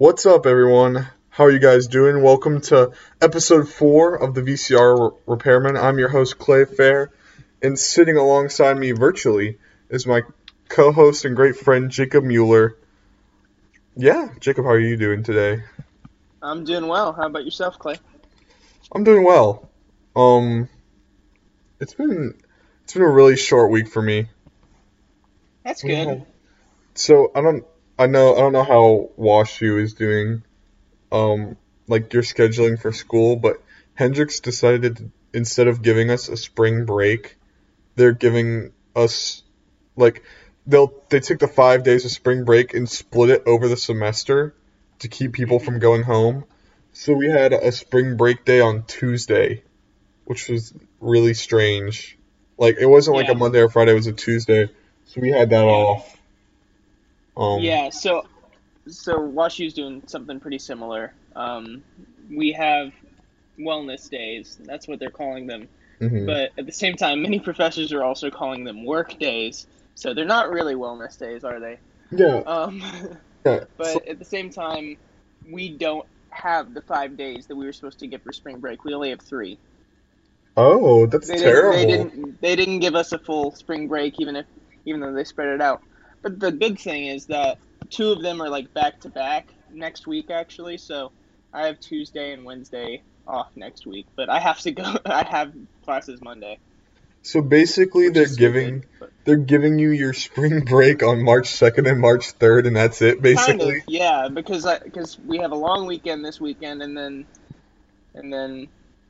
What's up, everyone? How are you guys doing? Welcome to episode 4 of the VCR Repairman. I'm your host, Clay Fair, and sitting alongside me virtually is my co-host and great friend, Jacob Mueller. Yeah, Jacob, how are you doing today? I'm doing well. How about yourself, Clay? I'm doing well. Um, it's been a really short week for me. That's We good. had, so I don't know how WashU is doing. um, like your scheduling for school, but Hendrix decided instead of giving us a spring break, they're giving us like they took the 5 days of spring break and split it over the semester to keep people hmm from going home. So we had a spring break day on Tuesday, which was really strange. Like it wasn't like a Yeah, Monday or Friday, it was a Tuesday. So we had that yeah, off. Um, yeah. So WashU's doing something pretty similar. We have wellness days. That's what they're calling them. mhm. But at the same time, many professors are also calling them work days. So they're not really wellness days, are they? Yeah, Um, yeah. So, but at the same time, we don't have the 5 days that we were supposed to get for spring break. We only have three. oh, that's They didn't. They terrible. didn't. They didn't give us a full spring break, even though they spread it out. But the good thing is that two of them are like back to back next week, actually. So I have Tuesday and Wednesday off next week, but I have to go. I have classes Monday, So basically, which they're is stupid. giving But they're giving you your spring break on March 2nd and March 3rd, and that's it, kind basically. of, yeah, because we have a long weekend this weekend, and then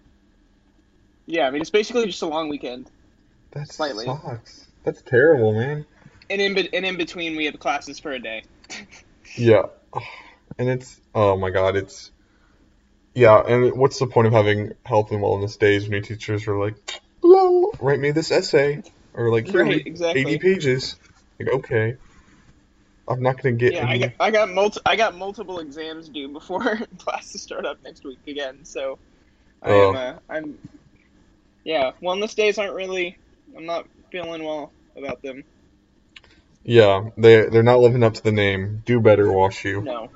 yeah, I mean it's basically just a long weekend, That slightly, sucks. That's terrible, man. and in between we have classes for a day. Yeah, and it's oh my God, it's yeah. And what's the point of having health and wellness days when your teachers are like, "Lol, write me this essay," or like, "Here, Right, read 80 exactly. pages." Like, okay, I'm not gonna get Yeah, any. I got multiple exams due before classes start up next week again. So Uh, I'm yeah, wellness days aren't really. I'm not feeling well about them. yeah, they're not living up to the name. Do better, Wash U. No,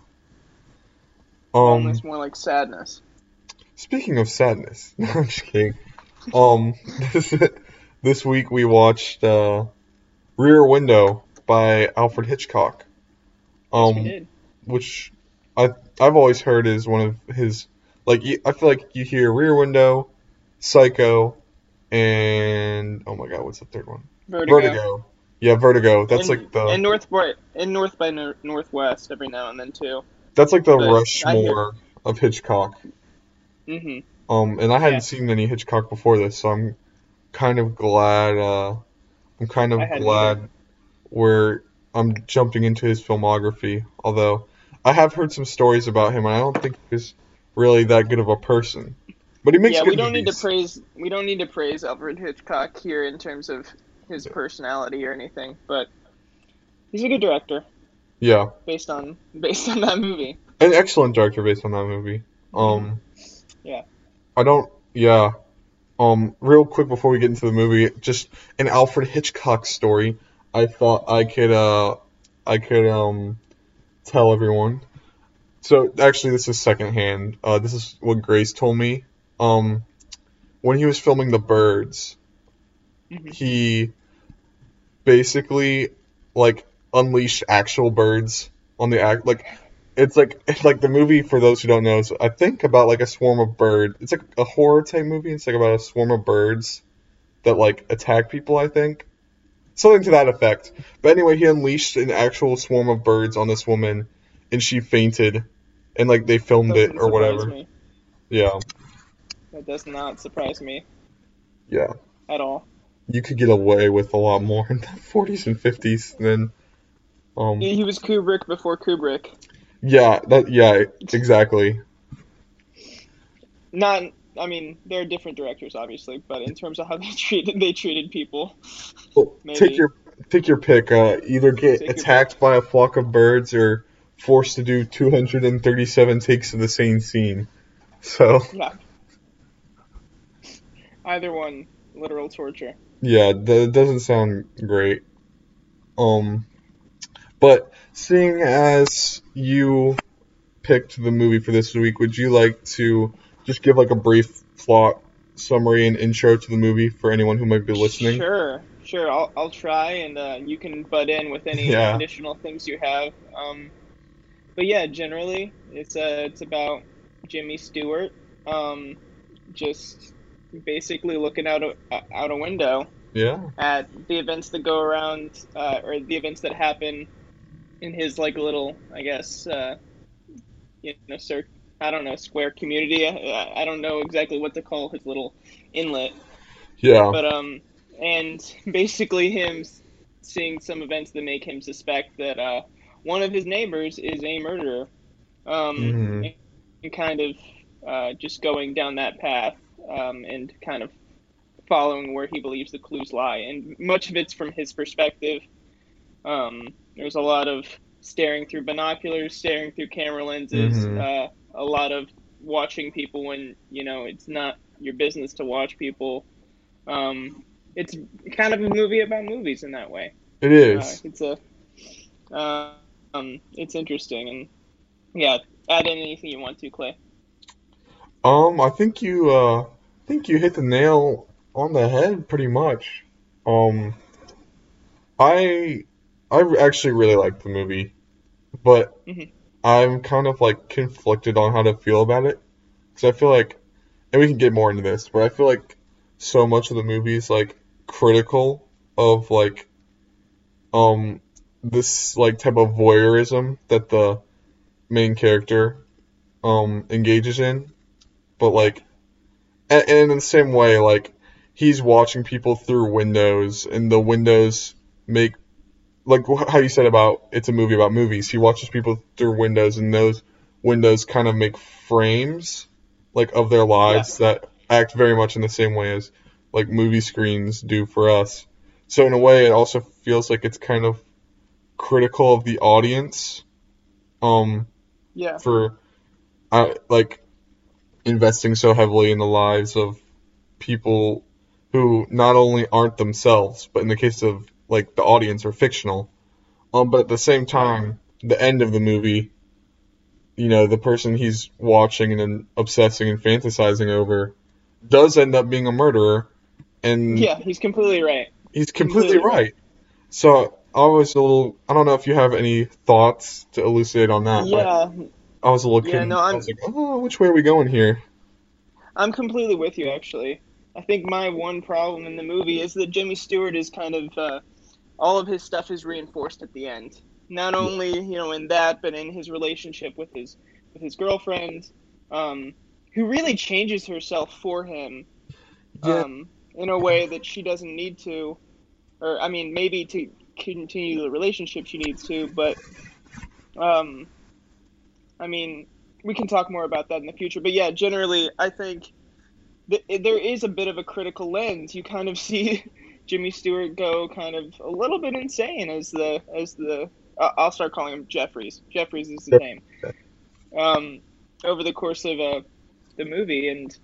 Um, wellness more like sadness. Speaking of sadness, no, I'm just kidding. Um, this, this week we watched Rear Window by Alfred Hitchcock, Yes, we um, did. which I've always heard is one of his I feel like you hear Rear Window, Psycho, and oh my God, what's the third one? Vertigo Vertigo. Yeah, Vertigo. and Northwest every now and then too. That's like the But I hear. Rushmore of Hitchcock. Mhm. And I hadn't Yeah, seen any Hitchcock before this, so kind of glad. I'm kind I of hadn't either. glad where I'm jumping into his filmography. Although I have heard some stories about him, and I don't think he's really that good of a person. But he makes Yeah, good movies. we don't need to praise Alfred Hitchcock here in terms of his personality or anything, but he's a good director Yeah, based on that movie. an excellent director based on that movie. Hmm. Um, Yeah. I don't. Yeah. Real quick before we get into the movie, just an Alfred Hitchcock story. I thought I could tell everyone. So actually, this is secondhand. This is what Grace told me. Um, when he was filming The Birds, Hmm. he basically like unleashed actual birds on the act. Like it's like the movie for those who don't know. Is I think about like a swarm of birds. It's like a horror type movie. It's like about a swarm of birds that like attack people. I think something to that effect. But anyway, he unleashed an actual swarm of birds on this woman, and she fainted, and like they filmed it Doesn't or surprise whatever. me. Yeah, That does not surprise me yeah. at all. You could get away with a lot more in the 40s and 50s than He was Kubrick before Kubrick. yeah, exactly. Not, I mean, they're different directors, obviously, but in terms of how they treated people, Well, maybe take your pick. Either get take your pick. attacked by a flock of birds or forced to do 237 takes of the same scene. So Yeah, either one, literal torture. yeah, that doesn't sound great. Um, but seeing as you picked the movie for this week, would you like to just give like a brief plot summary and intro to the movie for anyone who might be listening? Sure. I'll try, and you can butt in with any Yeah. additional things you have. But yeah, generally, it's about Jimmy Stewart, um, just basically looking out a window Yeah. at the events that go around, or the events that happen in his like little, I guess, I don't know, square community. I don't know exactly what to call his little inlet, Yeah. but and basically seeing some events that make him suspect that one of his neighbors is a murderer, Hmm. and kind of just going down that path, and kind of following where he believes the clues lie, and much of it's from his perspective. There's a lot of staring through binoculars, staring through camera lenses, Hmm. a lot of watching people when it's not your business to watch people. Um, it's kind of a movie about movies in that way. It is. It's a it's interesting, and yeah, add in anything you want to, Clay. I think you hit the nail on the head pretty much. Um, I I actually really liked the movie, but Hmm. I'm kind of like conflicted on how to feel about it because I feel like, and we can get more into this, but I feel like so much of the movie is like critical of like um this like type of voyeurism that the main character engages in, but like and in the same way like he's watching people through windows and the windows make like how you said about it's a movie about movies. He watches people through windows, and those windows kind of make frames like of their Yeah, lives that act very much in the same way as like movie screens do for us. So in a way, it also feels like it's kind of critical of the audience, um, yeah, for like investing so heavily in the lives of people who not only aren't themselves, but in the case of like the audience are fictional. But at the same right. time, the end of the movie, the person he's watching and then obsessing and fantasizing over does end up being a murderer, and Yeah, he's completely right. he's completely Completely right. right. So I don't know if you have any thoughts to elucidate on that, but Yeah, I was a little yeah. No, I was like, oh, which way are we going here? I'm completely with you, actually. I think my one problem in the movie is that Jimmy Stewart is kind of all of his stuff is reinforced at the end. Not Yeah. only in that, but in his relationship with his girlfriend, um, who really changes herself for him, Yeah. in a way that she doesn't need to, or I mean, maybe to continue the relationship she needs to, but um, I mean, we can talk more about that in the future. But yeah, generally, I think there is a bit of a critical lens. You kind of see Jimmy Stewart go kind of a little bit insane as the I'll start calling him Jeffries. Jeffries is his name. Um, over the course of the movie, and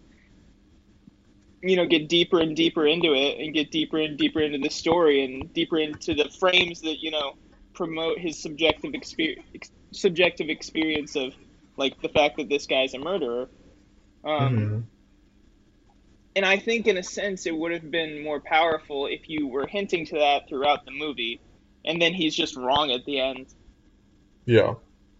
get deeper and deeper into it, and get deeper and deeper into the story, and deeper into the frames that promote his subjective experience of like the fact that this guy's a murderer. Um, Hmm. And I think, in a sense, it would have been more powerful if you were hinting to that throughout the movie, and then he's just wrong at the end. Yeah.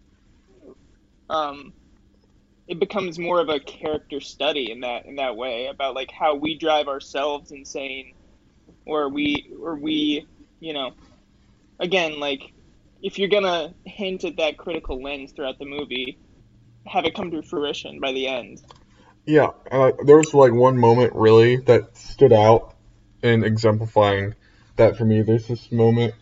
Um, it becomes more of a character study in that way about like how we drive ourselves insane, or we, you know, again, like if you're gonna hint at that critical lens throughout the movie, have it come to fruition by the end. Yeah. There was like one moment really that stood out in exemplifying that for me. There's this moment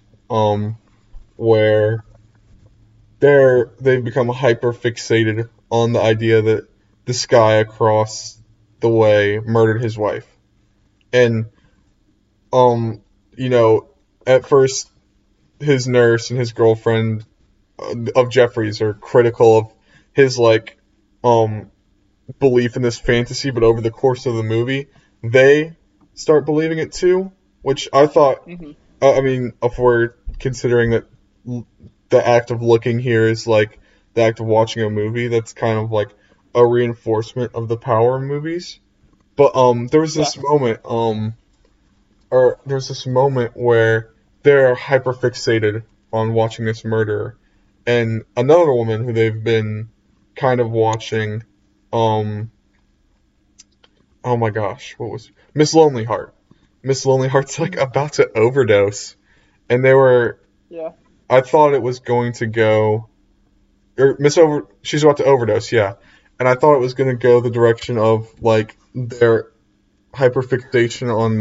where they've become hyper fixated on the idea that this guy across the way murdered his wife. And um you know at first his nurse and his girlfriend of Jeffries are critical of his like um belief in this fantasy, but over the course of the movie they start believing it too, which I thought, Hmm. I mean, if we're considering that the act of looking here is like the act of watching a movie that's kind of like a reinforcement of the power of movies. But there was Yeah. this moment or there's this moment where they're hyperfixated on watching this murder, and another woman who they've been kind of watching, um, oh my gosh, what was Miss Lonely Heart? Miss Lonely Heart's like about to overdose, and they were. Yeah. I thought it was going to go, or she's about to overdose, yeah, and I thought it was going to go the direction of like their hyperfixation on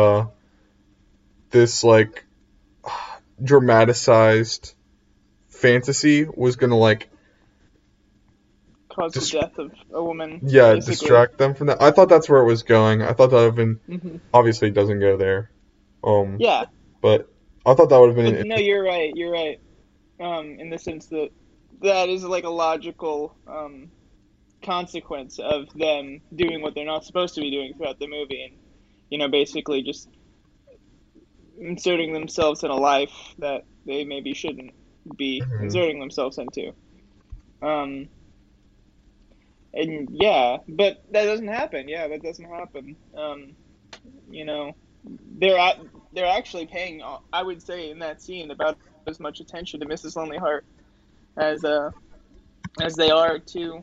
this like dramatized fantasy was gonna like Cause the death of a woman. yeah, Basically. distract them from that. I thought that's where it was going. I thought that would have been Hmm. obviously it doesn't go there. Yeah. But I thought that would have been But no, you're right. You're right. In the sense that that is like a logical consequence of them doing what they're not supposed to be doing throughout the movie, and basically just inserting themselves in a life that they maybe shouldn't be Mhm. inserting themselves into. Um, and yeah, but that doesn't happen. Yeah, that doesn't happen. You know, they're at, they're actually paying, I would say, in that scene about as much attention to Mrs. Lonely Heart as as they are to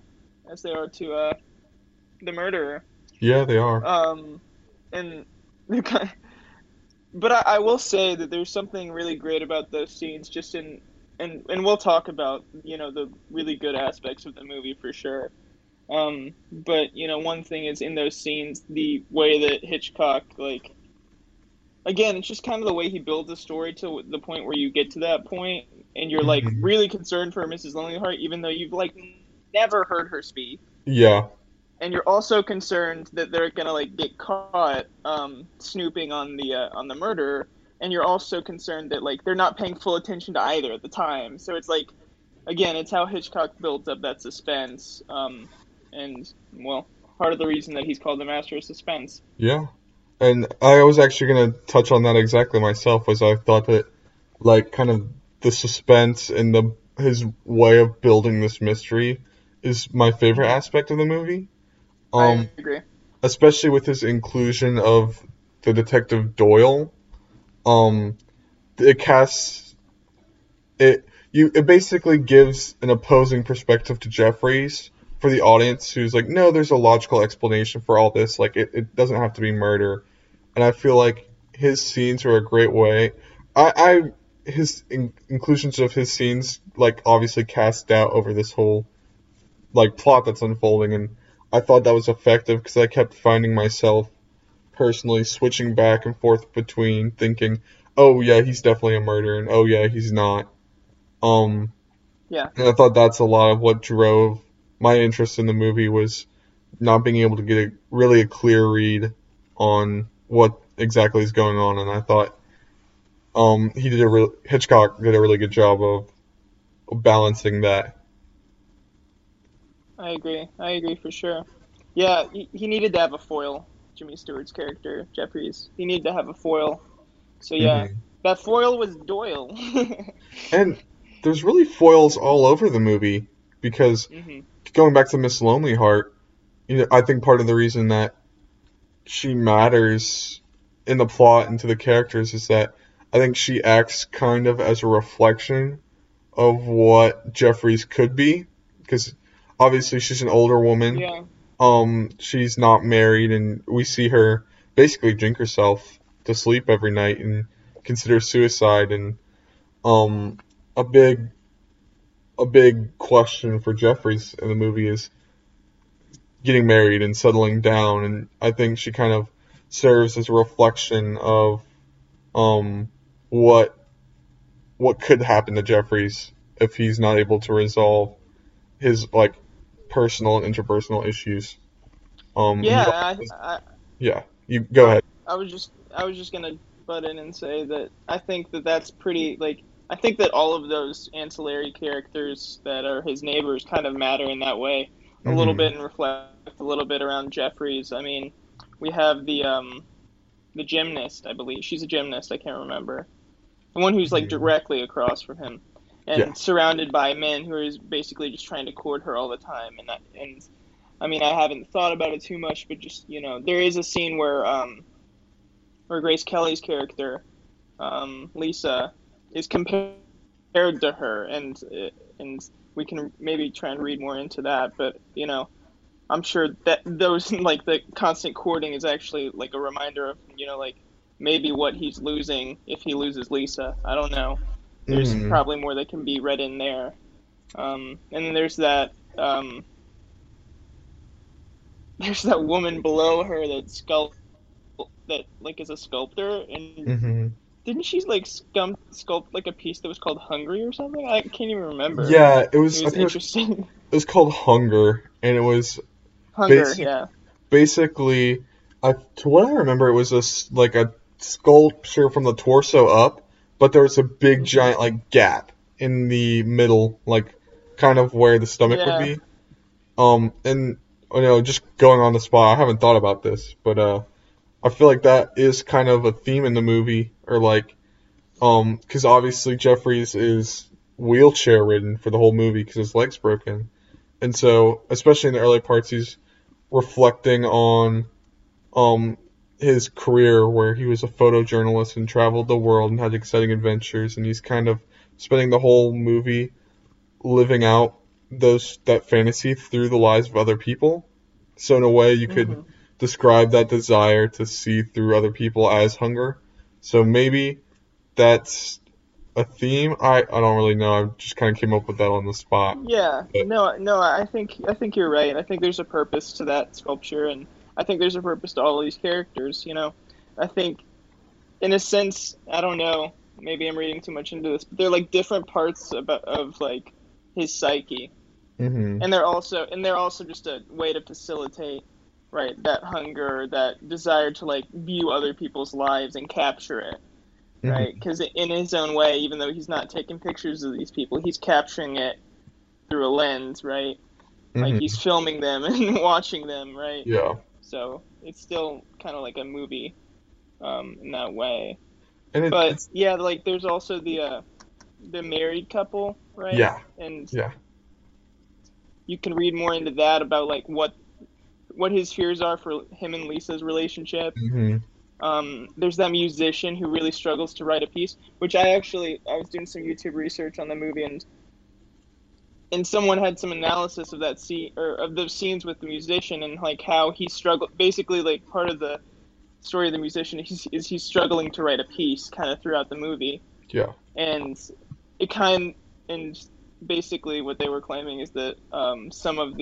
the murderer. Yeah, they are. Um, and but I will say that there's something really great about those scenes, just in and we'll talk about the really good aspects of the movie for sure. But one thing is in those scenes, the way that Hitchcock, like, again, it's just kind of the way he builds a story to the point where you get to that point and you're like Mhm. really concerned for Mrs. Lonely Heart, even though you've like never heard her speak, Yeah, and you're also concerned that they're gonna like get caught snooping on the murderer, and you're also concerned that like they're not paying full attention to either at the time. So it's like, again, it's how Hitchcock builds up that suspense, and well, part of the reason that he's called the master of suspense. yeah. And I was actually gonna touch on that exactly myself. Was I thought that like kind of the suspense and the his way of building this mystery is my favorite Hmm. aspect of the movie. I Um, agree. especially with his inclusion of the detective Doyle. Um, it casts it basically gives an opposing perspective to Jeffries for the audience who's like, no, there's a logical explanation for all this. Like it doesn't have to be murder. And I feel like his scenes are a great way. His inclusions of his scenes like obviously cast doubt over this whole like plot that's unfolding, and I thought that was effective because I kept finding myself personally switching back and forth between thinking, oh yeah, he's definitely a murderer, and oh yeah, he's not. Um, Yeah, and I thought that's a lot of what drove my interest in the movie was not being able to get really a clear read on what exactly is going on, and I thought Hitchcock did a really good job of balancing that. I agree. I agree for sure. Yeah, he needed to have a foil. Jimmy Stewart's character, Jeffries. He needed to have a foil. So yeah, Hmm. that foil was Doyle. And there's really foils all over the movie because Hmm. going back to Miss Lonely Heart, I think part of the reason that she matters in the plot and to the characters is that I think she acts kind of as a reflection of what Jeffries could be, because obviously she's an older woman. Yeah, She's not married, and we see her basically drink herself to sleep every night and consider suicide. And um, a big question for Jeffries in the movie is getting married and settling down, and I think she kind of serves as a reflection of um what what could happen to Jeffries if he's not able to resolve his like personal and interpersonal issues. And he yeah. yeah, you go I, ahead. I was just gonna butt in and say that I think that that's pretty like I think that all of those ancillary characters that are his neighbors kind of matter in that way a little Hmm. bit and reflect a little bit around Jeffries. I mean, we have the gymnast, I believe she's a gymnast. I can't remember the one who's like Hmm. directly across from him. Yeah. and surrounded by men who are basically just trying to court her all the time. And I mean, I haven't thought about it too much, but just there is a scene where Grace Kelly's character, Lisa, is compared to her, and we can maybe try and read more into that. But I'm sure that those like the constant courting is actually like a reminder of like maybe what he's losing if he loses Lisa. I don't know. There's Hmm. probably more that can be read in there. And then there's that woman below her that like is a sculptor, and Hmm. didn't she like sculpt like a piece that was called Hungry or something? I can't even remember. Yeah, it It was. I was think interesting. it was called Hunger, and it was Hunger, basic. yeah. Basically, to what I remember, it was like a sculpture from the torso up, but there was a big Hmm. giant like gap in the middle, like kind of where the stomach would Yeah. be. And just going on the spot, I haven't thought about this, but I feel like that is kind of a theme in the movie, or like, because obviously Jeffries is wheelchair ridden for the whole movie because his leg's broken, and so especially in the early parts, he's reflecting on um his career where he was a photojournalist and traveled the world and had exciting adventures, and he's kind of spending the whole movie living out that fantasy through the lives of other people. So in a way, you could Hmm. describe that desire to see through other people as hunger. So maybe that's a theme. I don't really know. I just kind of came up with that on the spot. Yeah. But No, I think you're right. I think there's a purpose to that sculpture, and I think there's a purpose to all these characters. I think in a sense, I don't know, maybe I'm reading too much into this, but they're like different parts of like his psyche. hmm And they're also just a way to facilitate, right, that hunger, that desire to like view other people's lives and capture it, right? hmm Because in his own way, even though he's not taking pictures of these people, he's capturing it through a lens, right? Like hmm he's filming them and watching them, right? yeah, So it's still kind of like a movie, in that way. and But it's yeah, like there's also the married couple, right? yeah, And yeah, you can read more into that about like what his fears are for him and Lisa's relationship. hmm There's that musician who really struggles to write a piece, which I was doing some YouTube research on the movie, and someone had some analysis of that scene or of those scenes with the musician and like how he struggled. Basically, like part of the story of the musician is he's struggling to write a piece kind of throughout the movie, yeah, and it kind and basically what they were claiming is that some of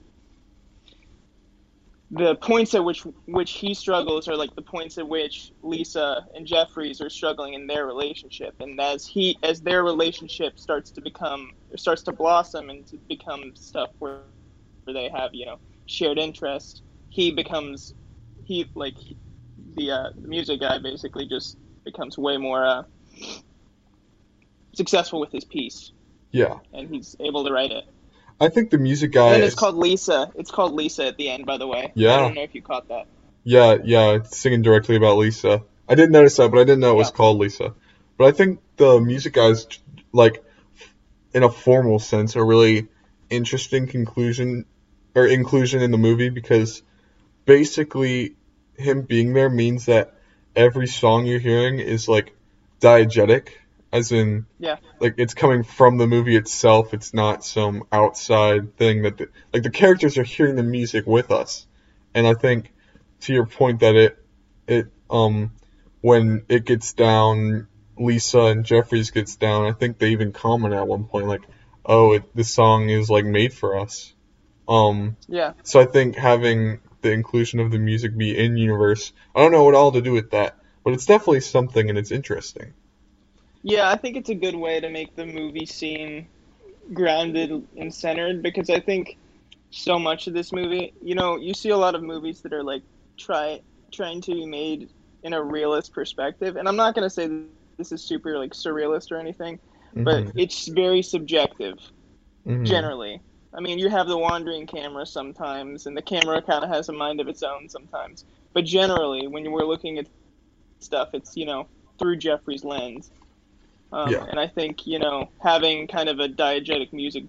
the points at which he struggles are like the points at which Lisa and Jeffries are struggling in their relationship, and as their relationship starts to blossom and to become stuff where they have shared interest, he becomes he like the music guy basically just becomes way more successful with his piece, yeah. and he's able to write it. I think the music And guy then it's is called Lisa. It's called Lisa at the end, by the way. I yeah, don't know if you caught that. yeah, it's singing directly about Lisa. I didn't notice that, but I didn't know it was Yeah. called Lisa. But I think the music guys, like, in a formal sense, a really interesting conclusion or inclusion in the movie because basically him being there means that every song you're hearing is like diegetic, as in Yeah. like it's coming from the movie itself. It's not some outside thing like the characters are hearing the music with us. And I think to your point that it when it gets down, Lisa and Jeffries gets down. I think they even comment at one point like, "Oh, this song is like made for us." Um, Yeah. so I think having the inclusion of the music be in universe, I don't know what all to do with that, but it's definitely something and it's interesting. Yeah, I think it's a good way to make the movie scene grounded and centered because I think so much of this movie, you see a lot of movies that are like try trying to be made in a realist perspective, and I'm not going to say this is super like surrealist or anything, but Mhm. it's very subjective Mhm. generally. I mean, you have the wandering camera sometimes, and the camera kind of has a mind of its own sometimes. But generally, when we're looking at stuff, it's through Jeffrey's lens. Yeah. And I think, having kind of a diegetic music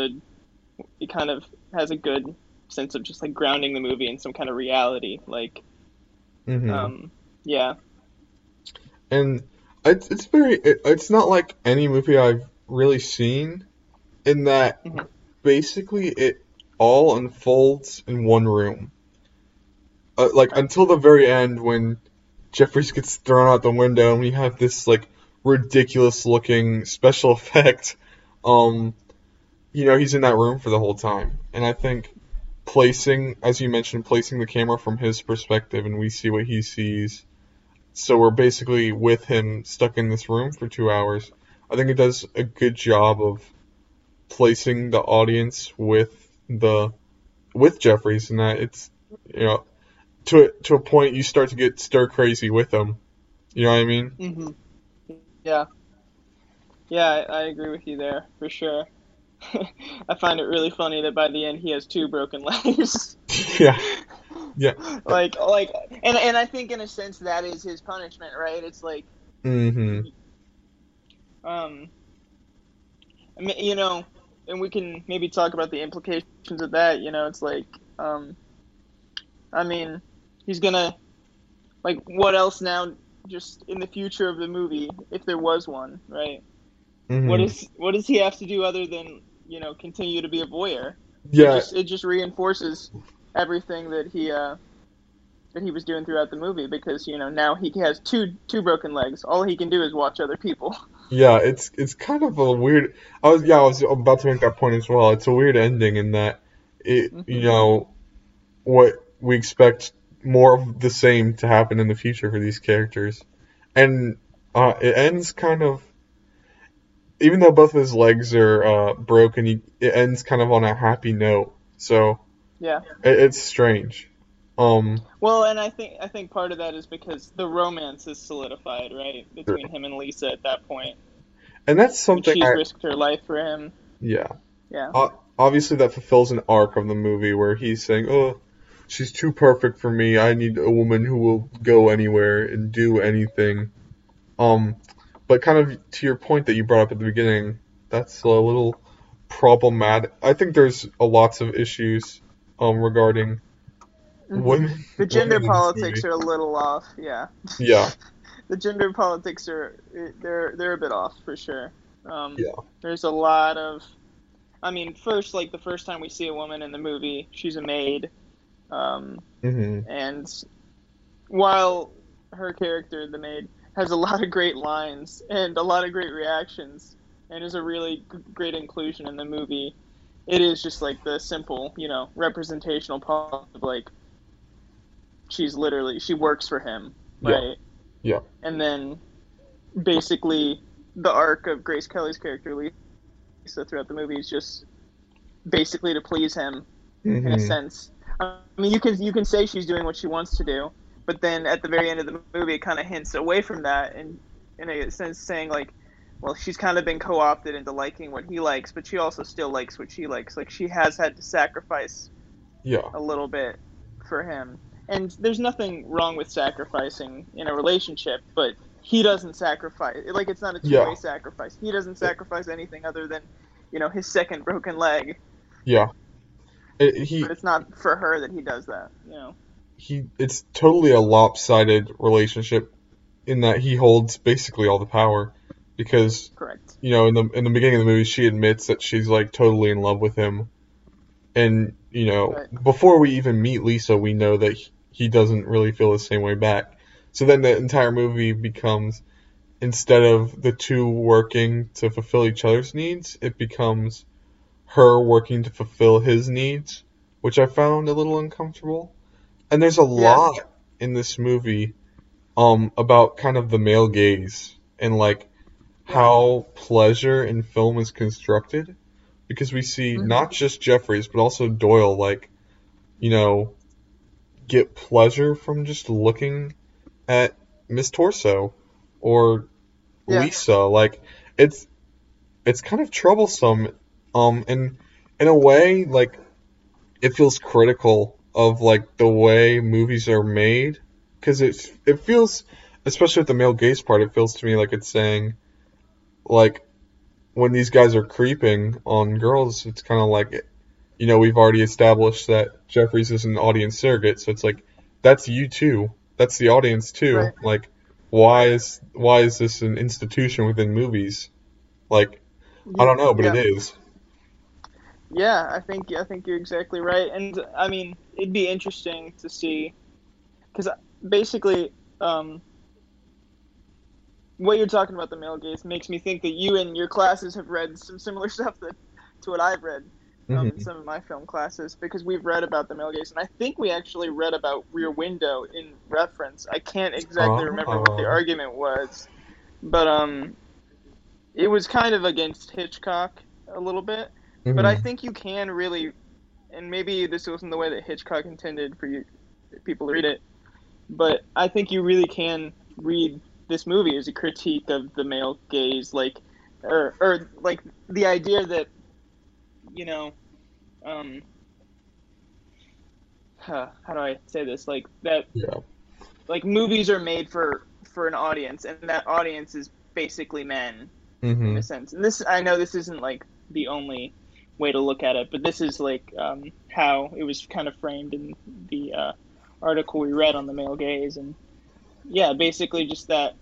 it kind of has a good sense of just like grounding the movie in some kind of reality. Like, Hmm. um, yeah. And it's not like any movie I've really seen in that Hmm. basically it all unfolds in one room. Like Right. until the very end when Jeffries gets thrown out the window and we have this like ridiculous looking special effect. Um, he's in that room for the whole time. And I think placing, as you mentioned, placing the camera from his perspective and we see what he sees. So we're basically with him stuck in this room for 2 hours. I think it does a good job of placing the audience with Jeffries and that it's you know to a point you start to get stir crazy with him. You know what I mean? Hmm. Yeah. Yeah, I agree with you there for sure. I find it really funny that by the end he has two broken legs. Yeah. Yeah. like, and I think in a sense that is his punishment, right? It's like, Mhm. um, I mean, and we can maybe talk about the implications of that. It's like, um, I mean, he's gonna like what else now? Just in the future of the movie, if there was one, right? Mhm. What does he have to do other than continue to be a voyeur? Yeah. It just reinforces everything that he was doing throughout the movie because now he has two broken legs. All he can do is watch other people. Yeah, it's kind of a weird. I was about to make that point as well. It's a weird ending in that it Hmm. what we expect more of the same to happen in the future for these characters, and it ends kind of even though both of his legs are broken, it ends kind of on a happy note. So Yeah. it's strange. Um, Well, and I think part of that is because the romance is solidified, right, between him and Lisa at that point. and that's I mean, something she's risked her life for him. yeah. Yeah. Obviously that fulfills an arc of the movie where he's saying, "Oh, she's too perfect for me. I need a woman who will go anywhere and do anything." Um, but kind of to your point that you brought up at the beginning, that's a little problematic. I think there's lots of issues regarding Hmm. women The women gender in this politics movie. are a little off. Yeah. Yeah, The gender politics they're a bit off for sure. Um, yeah. there's a lot of. I mean, first, like the first time we see a woman in the movie, she's a maid. Um, Mhm. and while her character, the maid, has a lot of great lines and a lot of great reactions, and is a really great inclusion in the movie, it is just like the simple, representational part of like she works for him, Yeah, right? yeah. And then basically the arc of Grace Kelly's character Lisa throughout the movie is just basically to please him in a Mhm. sense. I mean, you can say she's doing what she wants to do, but then at the very end of the movie, it kind of hints away from that, and in a sense, saying like, well, she's kind of been co-opted into liking what he likes, but she also still likes what she likes. Like she has had to sacrifice Yeah, a little bit for him, and there's nothing wrong with sacrificing in a relationship, but he doesn't sacrifice. Like it's not a two-way yeah. sacrifice. He doesn't sacrifice anything other than, his second broken leg, Yeah. It, but it's not for her that he does that. it's totally a lopsided relationship in that he holds basically all the power because Correct. in the beginning of the movie she admits that she's like totally in love with him and Right. before we even meet Lisa we know that he doesn't really feel the same way back. So then the entire movie becomes instead of the two working to fulfill each other's needs, it becomes her working to fulfill his needs, which I found a little uncomfortable. And there's a Yeah. lot in this movie about kind of the male gaze and like Yeah. how pleasure in film is constructed because we see Hmm. not just Jeffries but also Doyle like you know get pleasure from just looking at Miss Torso or Yeah. Lisa like it's it's kind of troublesome and in a way like it feels critical of like the way movies are made because it feels especially with the male gaze part it feels to me like it's saying like when these guys are creeping on girls, it's kind of like, we've already established that Jeffries is an audience surrogate, so it's like that's you too. That's the audience too. Right. Like, why is this an institution within movies? Like, I don't know, but it Yeah. is. Yeah, I think you're exactly right. And I mean, it'd be interesting to see because basically, um, what you're talking about the male gaze makes me think that you and your classes have read some similar stuff to what I've read in Hmm. some of my film classes because we've read about the male gaze, and I think we actually read about Rear Window in reference. I can't exactly remember what the Oh. argument was, but it was kind of against Hitchcock a little bit. But I Hmm. think you can really, and maybe this wasn't the way that Hitchcock intended for you people to read it, but I think you really can read this movie as a critique of the male gaze, like, or like the idea that you know, um, how do I say this? Like that, Yeah. like movies are made for an audience, and that audience is basically men in a Hmm. sense. And this, I know, this isn't like the only way to look at it, but this is like how it was kind of framed in the article we read on the male gaze, and yeah, basically just that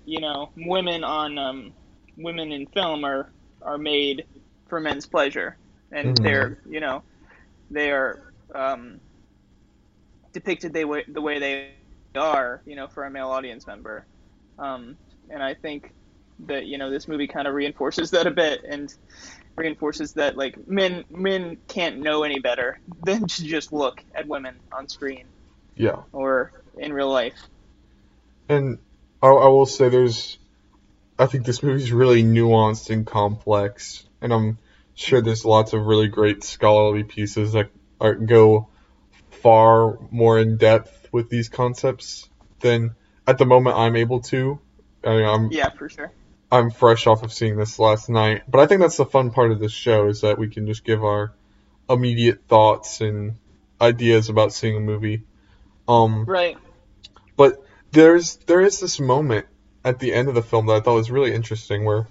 women in film are made for men's pleasure, and Hmm. they are um, depicted the way they are, for a male audience member, um, and I think that this movie kind of reinforces that a bit and reinforces that like men can't know any better than to just look at women on screen Yeah. or in real life. And I will say I think this movie's really nuanced and complex, and I'm sure there's lots of really great scholarly pieces that go far more in depth with these concepts than at the moment I'm able to. I mean, Yeah, for sure. I'm fresh off of seeing this last night, but I think that's the fun part of this show is that we can just give our immediate thoughts and ideas about seeing a movie. Um, Right. but there is this moment at the end of the film that I thought was really interesting where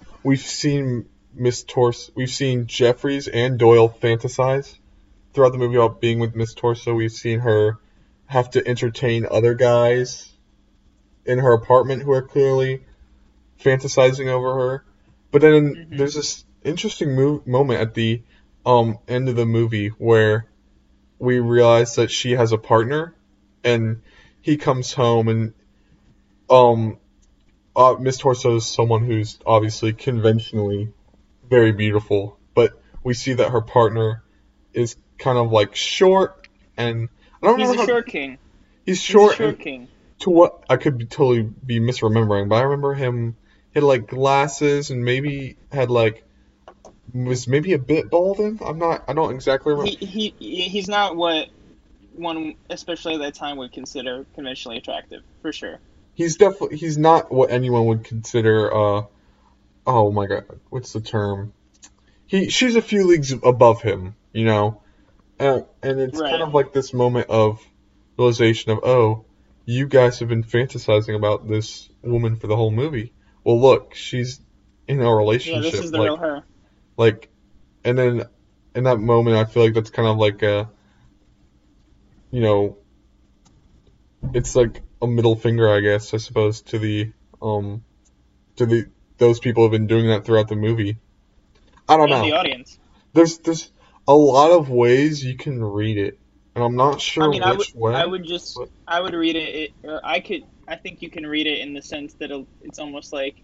we've seen Jeffries and Doyle fantasize throughout the movie about being with Miss Torso. We've seen her have to entertain other guys in her apartment who are clearly fantasizing over her. But then Hmm. there's this interesting moment at the end of the movie where we realize that she has a partner, and he comes home, and um Miss Torso is someone who's obviously conventionally very beautiful, but we see that her partner is kind of like short, and I don't He's remember a how short king. he's He's a short, and short king. to what I could totally be misremembering, but I remember him had like glasses and maybe had like was maybe a bit balding. I don't exactly remember. He's not what one, especially at that time, would consider conventionally attractive, for sure. He's not what anyone would consider oh my god, what's the term? She's a few leagues above him, you know. And it's kind Right. of like this moment of realization of, oh, you guys have been fantasizing about this woman for the whole movie. Well, look, she's in a Yeah, this relationship. is the real her. Like, and then in that moment, I feel like that's kind of like you know, it's like a middle finger, I guess, I suppose, um, to the those people have been doing that throughout the movie. I don't And the know. audience. There's a lot of ways you can read it, and I'm not I sure mean, which I way. would just, But I would read it, or I think you can read it in the sense that it's almost like,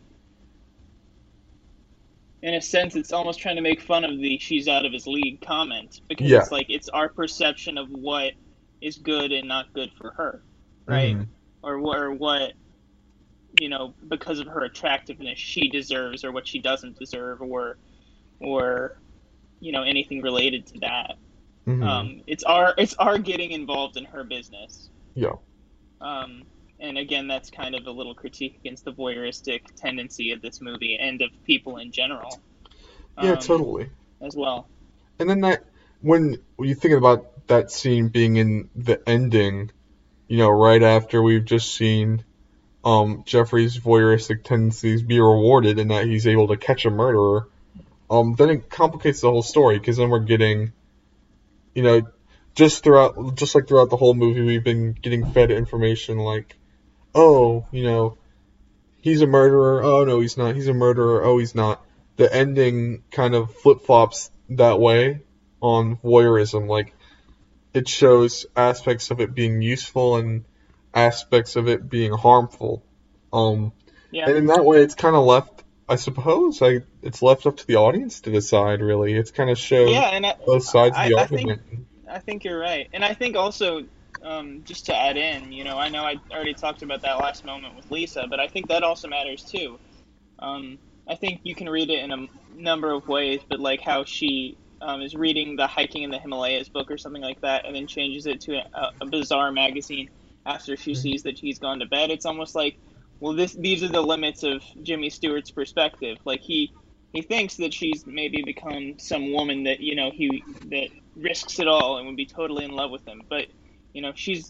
in a sense, it's almost trying to make fun of the "she's out of his league" comment because yeah. it's like it's our perception of what is good and not good for her, right? Hmm. Or what because of her attractiveness she deserves, or what she doesn't deserve, or anything related to that. Hmm. It's our getting involved in her business. Yeah. Um, and again, that's kind of a little critique against the voyeuristic tendency of this movie and of people in general, Yeah, um, totally. as well. And then when you think about that scene being in the ending, right after we've just seen Jeffrey's voyeuristic tendencies be rewarded and that he's able to catch a murderer, then it complicates the whole story because then we're getting, you know, just like throughout the whole movie, we've been getting fed information like, oh, he's a murderer. Oh no, he's not. He's a murderer. Oh, he's not. The ending kind of flip flops that way on voyeurism. Like it shows aspects of it being useful and aspects of it being harmful. Yeah. And in that way, it's kind of left. I suppose it's left up to the audience to decide. Really, it's kind of shows Yeah, and both sides of the I think argument. I think you're right, and I think also, just to add in, I know I already talked about that last moment with Lisa, but I think that also matters too. I think you can read it in a number of ways, but like how she is reading the Hiking in the Himalayas book or something like that, and then changes it to a bizarre magazine after she sees that he's gone to bed. It's almost like, well, these are the limits of Jimmy Stewart's perspective. Like he thinks that she's maybe become some woman that that risks it all and would be totally in love with him, but she's,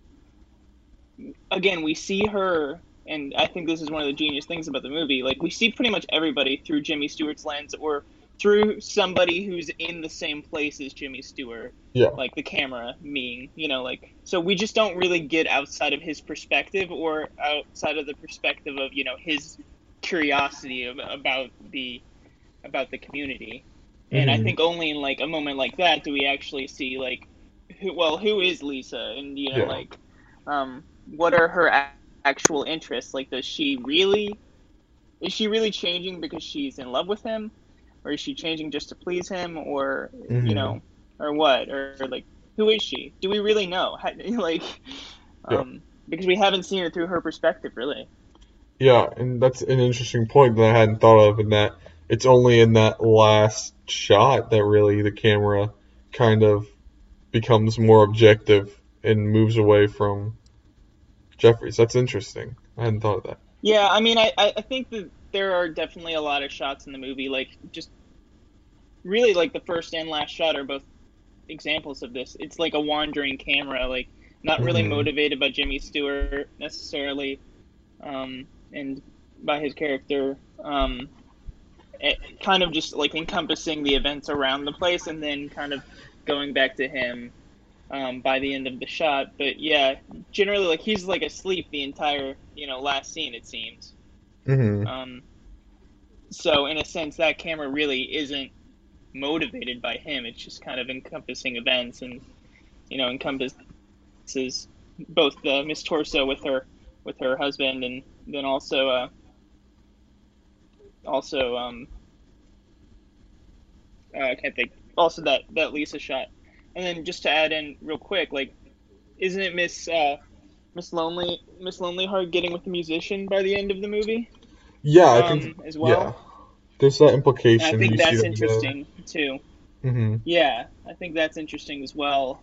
again, we see her, and I think this is one of the genius things about the movie. Like, we see pretty much everybody through Jimmy Stewart's lens, or through somebody who's in the same place as Jimmy Stewart. Yeah. Like the camera being, so we just don't really get outside of his perspective or outside of the perspective of, his curiosity about the community. And I think only in like a moment like that do we actually see like, who is Lisa, and Yeah. what are her actual interests? Like, is she really changing because she's in love with him, or is she changing just to please him, or Hmm. or what, or like, who is she? Do we really know? Like, Yeah. because we haven't seen it through her perspective, really. Yeah, and that's an interesting point that I hadn't thought of, in that it's only in that last shot that really the camera kind of becomes more objective and moves away from Jeffries. That's interesting. I hadn't thought of that. Yeah, I mean, I think that there are definitely a lot of shots in the movie, like just really like the first and last shot are both examples of this. It's like a wandering camera, like not really Hmm. motivated by Jimmy Stewart necessarily, and by his character. It kind of just like encompassing the events around the place, and then kind of going back to him by the end of the shot. But yeah, generally like he's like asleep the entire last scene, it seems. Hmm. Um, so in a sense, that camera really isn't motivated by him. It's just kind of encompassing events, and encompasses both the Miss Torso with her husband, and then also I can't think, also that Lisa shot. And then just to add in real quick, like, isn't it Miss Lonely Heart getting with the musician by the end of the movie Yeah, I think, as yeah. well? There's that And I implication. think You see that's them there. interesting too. Hmm. Yeah, I think that's interesting as well.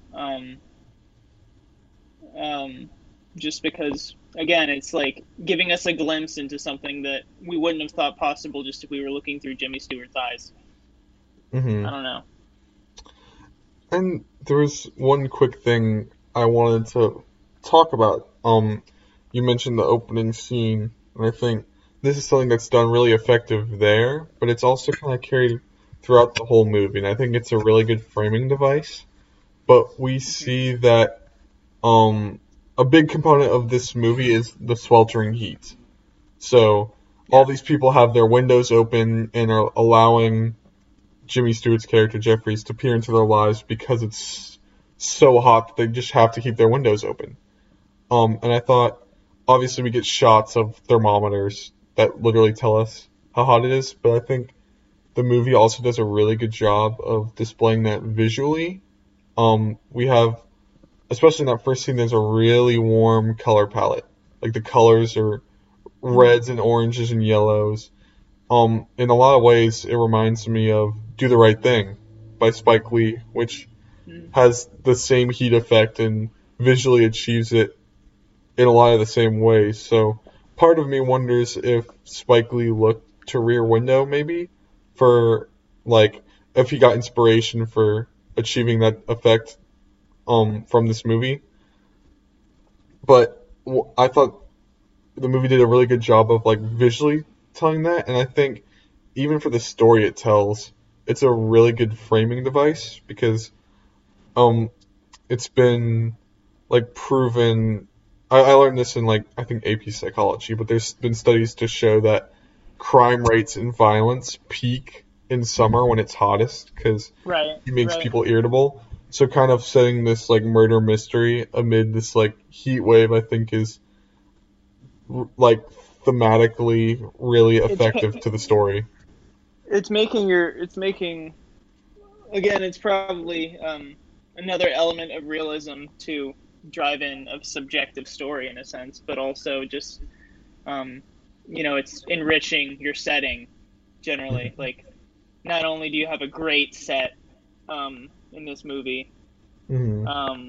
Um, just because, again, it's like giving us a glimpse into something that we wouldn't have thought possible just if we were looking through Jimmy Stewart's eyes. Hmm. I don't know. And there was one quick thing I wanted to talk about. You mentioned the opening scene, and I think this is something that's done really effective there, but it's also kind of carried throughout the whole movie, and I think it's a really good framing device. But we Hmm. see that um, a big component of this movie is the sweltering heat. So all Yeah. these people have their windows open and are allowing Jimmy Stewart's character Jeffries to peer into their lives because it's so hot that they just have to keep their windows open. And I thought, obviously, we get shots of thermometers that literally tell us how hot it is, but I think the movie also does a really good job of displaying that visually. We have, especially in that first scene, there's a really warm color palette. Like the colors are reds and oranges and yellows. In a lot of ways, it reminds me of Do the Right Thing by Spike Lee, which Mm. has the same heat effect and visually achieves it in a lot of the same ways. So part of me wonders if Spike Lee looked to Rear Window maybe for, like, if he got inspiration for achieving that effect from this movie. But I thought the movie did a really good job of like visually telling that, and I think even for the story it tells, it's a really good framing device because um it's been like proven. I learned this in like I think AP psychology, but there's been studies to show that crime rates and violence peak in summer when it's hottest because Right, it makes right. people irritable. So kind of setting this like murder mystery amid this like heat wave, I think is like thematically really It's effective to the story. it's making again. It's probably another element of realism to drive in a subjective story in a sense, but also just um, it's enriching your setting generally. Like not only do you have a great set in this movie, Mm-hmm. um,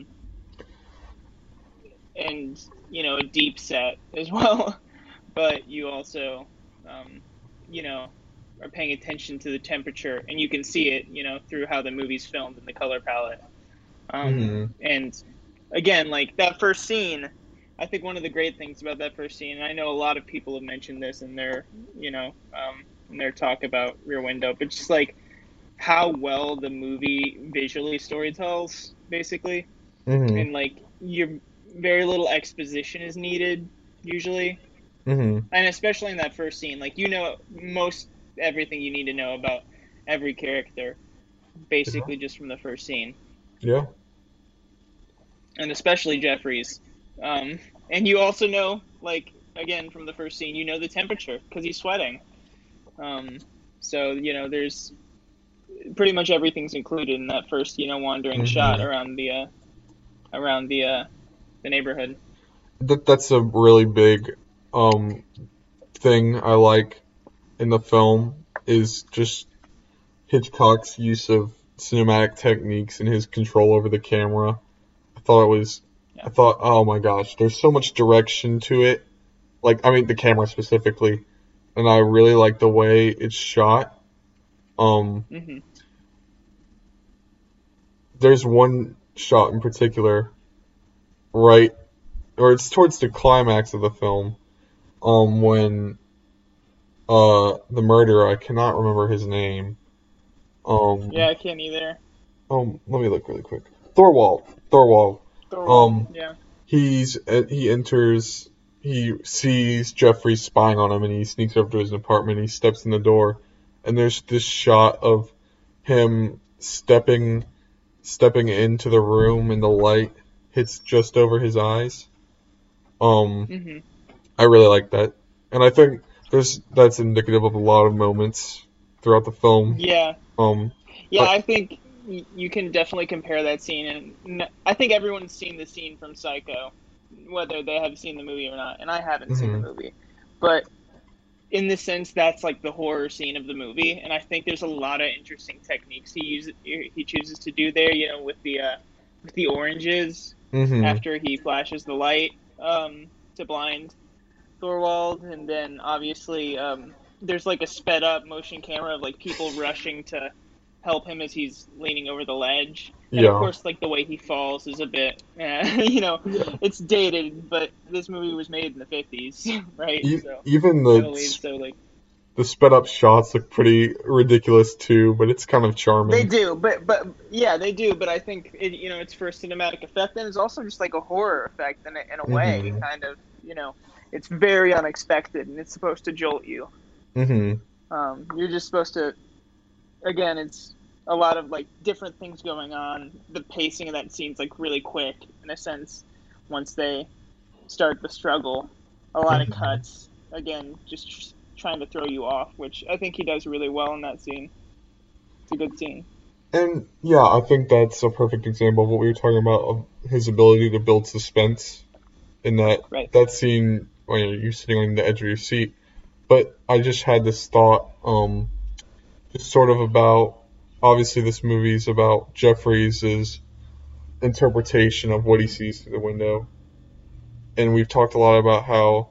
and a deep set as well, but you also um, you know are paying attention to the temperature, and you can see it through how the movie's filmed and the color palette. Mm-hmm. And again, like that first scene, I think one of the great things about that first scene, and I know a lot of people have mentioned this in their in their talk about Rear Window, but just like how well the movie visually storytells, basically, Mm-hmm. and like your very little exposition is needed usually, Mm-hmm. and especially in that first scene, like most everything you need to know about every character Yeah. basically just from the first scene, Yeah. and especially Jeffries. Um, and you also know, like again from the first scene, the temperature because he's sweating. Um, so there's pretty much everything's included in that first wandering shot Mm-hmm. around the neighborhood. That's a really big um thing I like in the film is just Hitchcock's use of cinematic techniques and his control over the camera. I thought it was, Yeah. I thought, oh my gosh, there's so much direction to it. Like, I mean, the camera specifically, and I really like the way it's shot. Um, Hmm. there's one shot in particular, right, or it's towards the climax of the film, when the murderer, I cannot remember his name. Yeah, Um, I can't either. let me look really quick. Thorwald. Thorwald. Thorwald. Um, Yeah. he enters. He sees Jeffrey spying on him, and he sneaks over to his apartment. He steps in the door, and there's this shot of him stepping into the room, and the light hits just over his eyes. Um, Hmm. I really like that, and I think that's indicative of a lot of moments throughout the film. Yeah. Um, Yeah, I, I think you can definitely compare that scene, and I think everyone's seen the scene from Psycho, whether they have seen the movie or not. And I haven't seen the mhm, movie, but in the sense that's like the horror scene of the movie, and I think there's a lot of interesting techniques he chooses to do there. With the oranges mhm, after he flashes the light to blind Thorwald, and then obviously there's like a sped up motion camera of like people rushing to help him as he's leaning over the ledge. And of yeah. course, like the way he falls is a bit, Yeah. it's dated, but this movie was made in the 50s, right? So, Even I believe so. Like the sped up shots look pretty ridiculous too, but it's kind of they charming. do, but yeah, they do. But I think it's for cinematic effect, and it's also just like a horror effect in a way, Mhm. kind of. It's very unexpected, and it's supposed to jolt you. Mhm. You're just supposed to again, it's a lot of like different things going on. The pacing of that scene's like really quick in a sense. Once they start the struggle, a lot of Mhm. cuts. Again, just trying to throw you off, which I think he does really well in that scene. It's a good scene. And yeah, I think that's a perfect example of what we were talking about of his ability to build suspense in Right. that scene when you're sitting on the edge of your seat. But I just had this thought, just sort of about obviously this movie's about Jeffries' interpretation of what he sees through the window. And we've talked a lot about how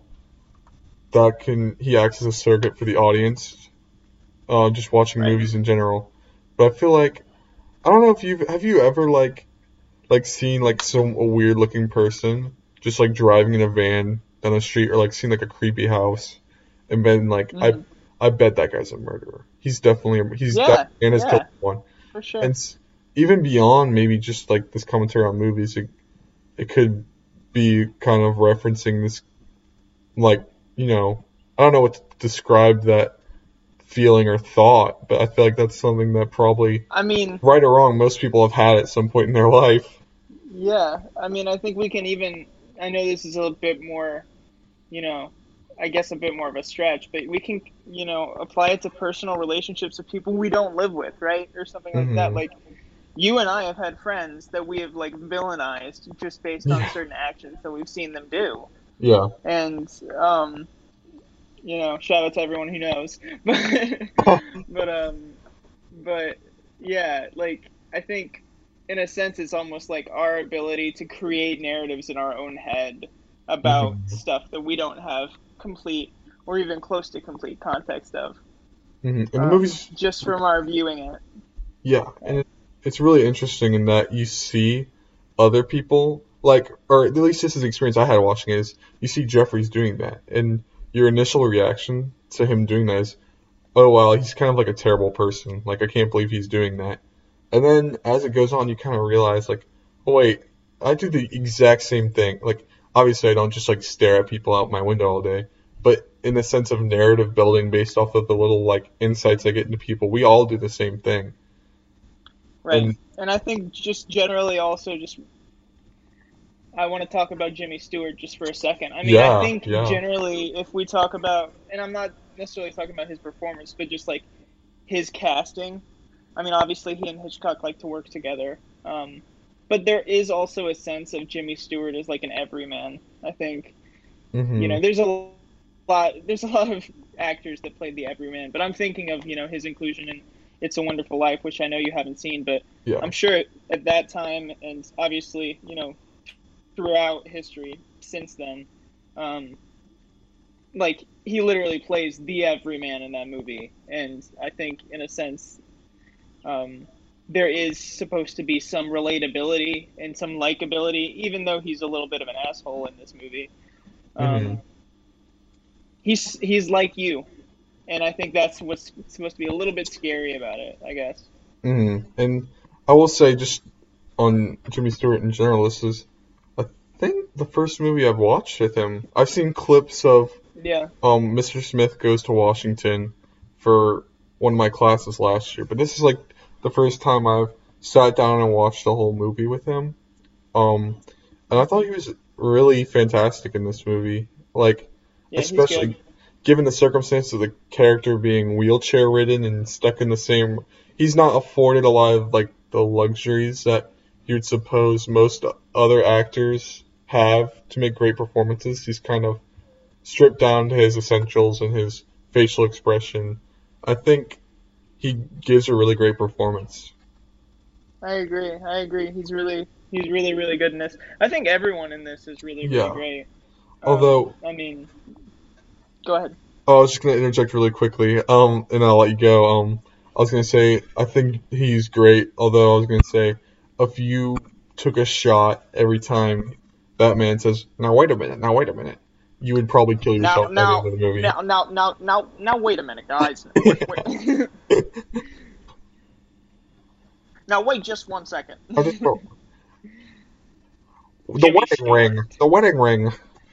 he acts as a surrogate for the audience, just watching Right. movies in general. But I feel like I don't know if have you ever like seen like some a weird looking person just like driving in a van down the street or like seen like a creepy house and been like, Hmm. I bet that guy's a murderer. He's Yeah, definitely and has killed yeah, someone. for sure. And even beyond maybe just like this commentary on movies, it could be kind of referencing this like I don't know what to describe that feeling or thought, but I feel like that's something that probably, I mean, right or wrong, most people have had at some point in their life. yeah, I mean, I think we can even. I know this is a bit more, you know, I guess a bit more of a stretch, but we can, apply it to personal relationships with people we don't live with, right? Or something like that. Hmm. Like, you and I have had friends that we have, like, villainized just based on Yeah, certain actions that we've seen them do. yeah. And, shout out to everyone who knows. But, but yeah, like, I think in a sense it's almost like our ability to create narratives in our own head about Hmm. stuff that we don't have complete or even close to complete context of, And the movies, just from our viewing it. yeah, and Yeah. it's really interesting in that you see other people like, or at least this is the experience I had watching it, is you see Jeffries doing that, and your initial reaction to him doing that is, oh wow, he's kind of like a terrible person. Like I can't believe he's doing that. And then as it goes on, you kind of realize like, oh wait, I do the exact same thing. Like obviously I don't just like stare at people out my window all day, but in the sense of narrative building based off of the little like insights I get into people, we all do the same thing. Right. And And I think just generally also just I want to talk about Jimmy Stewart just for a second. I mean, I yeah, think yeah. generally if we talk about, and I'm not necessarily talking about his performance, but just like his casting. I mean, obviously he and Hitchcock like to work together. But there is also a sense of Jimmy Stewart as like an everyman. I think, Mhm. there's a lot of actors that played the everyman, but I'm thinking of, his inclusion in It's a Wonderful Life, which I know you haven't seen, but Yeah. I'm sure at that time and obviously, throughout history since then, um, like he literally plays the everyman in that movie, and I think in a sense, um, there is supposed to be some relatability and some likability, even though he's a little bit of an asshole in this movie. Um, Mhm. he's like you, and I think that's what's supposed to be a little bit scary about it, I guess. Mhm. And I will say just on Jimmy Stewart in general, this is I think the first movie I've watched with him. I've seen clips of Yeah, Mr. Smith Goes to Washington for one of my classes last year, but this is like the first time I've sat down and watched the whole movie with him. Um, and I thought he was really fantastic in this movie. Like, yeah, he's good. especially given the circumstance of the character being wheelchair ridden and stuck in the same. He's not afforded a lot of like the luxuries that you'd suppose most other actors have to make great performances. He's kind of stripped down to his essentials and his facial expression. I think he gives a really great performance. I agree. I agree. He's really really good in this. I think everyone in this is really really Yeah. great. Although I mean, go ahead. I was just gonna interject really quickly, and I'll let you go. I was gonna say I think he's great. Although I was gonna say, if you took a shot every time Batman says, "Now wait a minute, now wait a minute," you would probably kill Now, yourself by the end now, of the movie. now, now, now, now, now, wait a minute, guys. Wait, wait. Now, wait just 1 second. I just felt the Jimmy wedding ring, Stewart. the wedding ring.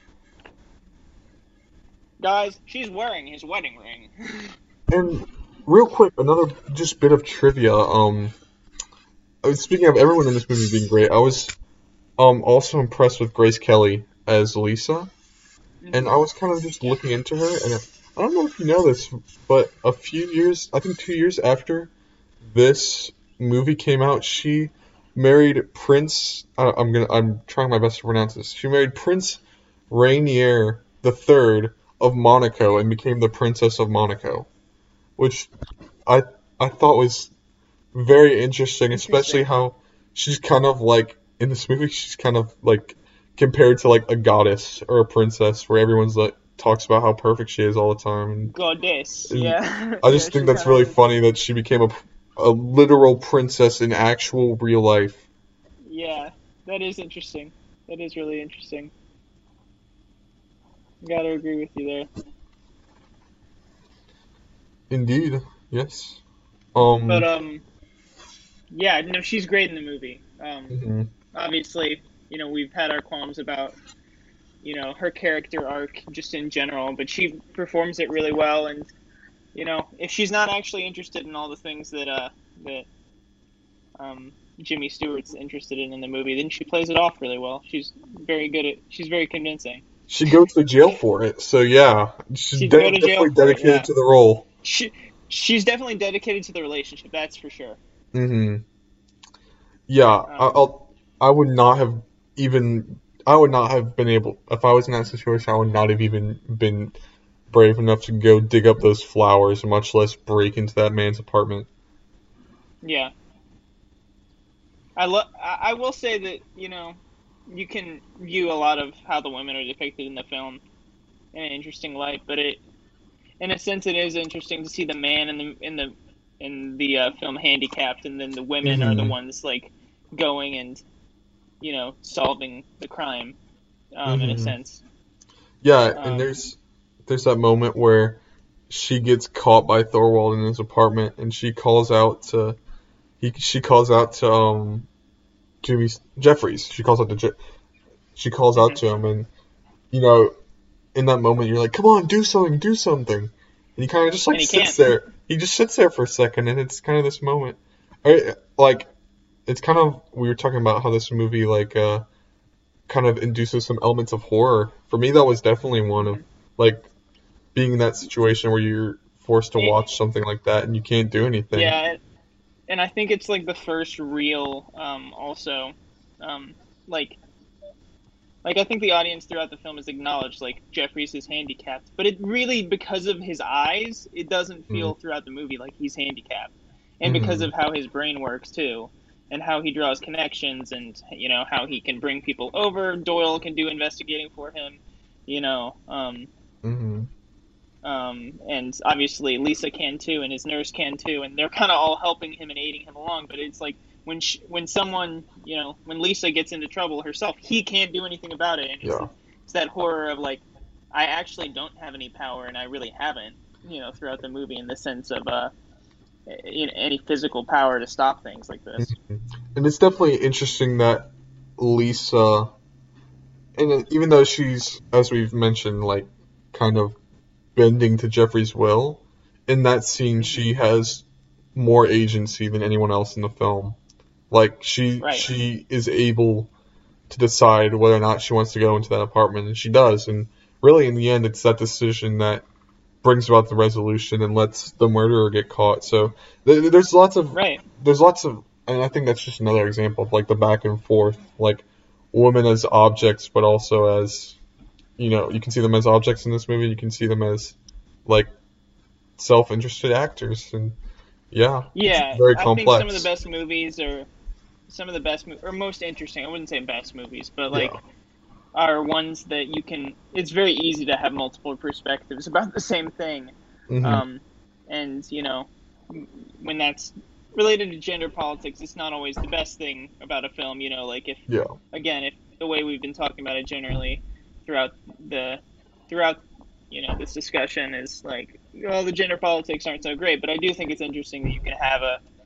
Guys, she's wearing his wedding ring. And real quick, another just bit of trivia. Speaking of everyone in this movie being great, I was also impressed with Grace Kelly as Lisa. And I Hmm. was kind of just Yeah. looking into her, and I don't know if you know this, but a few years, I think 2 years after this movie came out, she married Prince. I'm trying my best to pronounce this. She married Prince Rainier the Third of Monaco and became the Princess of Monaco, which I I thought was very interesting, especially Interesting. how she's kind of like in this movie. She's kind of like compared to like a goddess or a princess, where everyone's like talks about how perfect she is all the time, Goddess. and Yeah. I Yeah, just think she that's kind of really is. funny that she became a literal princess in actual real life. Yeah. That is interesting. That is really interesting. Gotta agree with you there. Indeed, yes. But Um, yeah, no, she's great in the movie. mhm, Obviously, we've had our qualms about her character arc just in general, but she performs it really well. And if she's not actually interested in all the things that um, Jimmy Stewart's interested in the movie, then she plays it off really well. She's very convincing. she goes to jail for it, so yeah, she's She'd go to jail definitely for it. dedicated Yeah, to the role. she she's definitely dedicated to the relationship. That's for sure. Hmm. Yeah, Um, I would not have even, I would not have been able, if I was in that situation, I would not have even been brave enough to go dig up those flowers, much less break into that man's apartment. yeah, I will say that you can view a lot of how the women are depicted in the film in an interesting light, but in a sense, it is interesting to see the man in the film handicapped, and then the women are the Hmm. ones like going and solving the crime in a Hmm. sense. Yeah, and Um, there's that moment where she gets caught by Thorwald in his apartment, and she calls out to Jimmy Jeffries. She calls out mhm. to him, and you know, in that moment, you're like, "Come on, do something, do something." And he kind of just like And he sits can't. there. He just sits there for a second, and it's kind of this moment. Like it's kind of, we were talking about how this movie kind of induces some elements of horror. For me, that was definitely one of Mhm. like being in that situation where you're forced to It, watch something like that and you can't do anything. yeah, and I think it's like the first real, also, um, like I think the audience throughout the film has acknowledged like Jeffries is handicapped, but it really, because of his eyes, it doesn't Mm-hmm. feel throughout the movie like he's handicapped, and because Mm-hmm. of how his brain works too, and how he draws connections, and how he can bring people over. Doyle can do investigating for him, you know, Mm-hmm. and obviously Lisa can too, and his nurse can too, and they're kind of all helping him and aiding him along. But it's like when someone, when Lisa gets into trouble herself, he can't do anything about it, and Yeah. it's that horror of like, I actually don't have any power, and I really haven't, throughout the movie, in the sense of any physical power to stop things like this. Mhm. And it's definitely interesting that Lisa, and even though she's, as we've mentioned, like kind of bending to Jeffrey's will, in that scene Hmm. she has more agency than anyone else in the film. Like Right. she is able to decide whether or not she wants to go into that apartment, and she does. And really, in the end, it's that decision that brings about the resolution and lets the murderer get caught. So Right. there's lots of, and I think that's just another example of like the back and forth, like women as objects, but also as, you can see them as objects in this movie. You can see them as like self-interested actors, and yeah, it's Yeah, very I think some of the complex. best movies are some of the best or most interesting. I wouldn't say best movies, but Yeah. like are ones that you can, it's very easy to have multiple perspectives about the same thing. Hmm. um, and when that's related to gender politics, it's not always the best thing about a film. Like, if Yeah. again, if the way we've been talking about it generally throughout the throughout this discussion is like, well, the gender politics aren't so great, but I do think it's interesting that you can have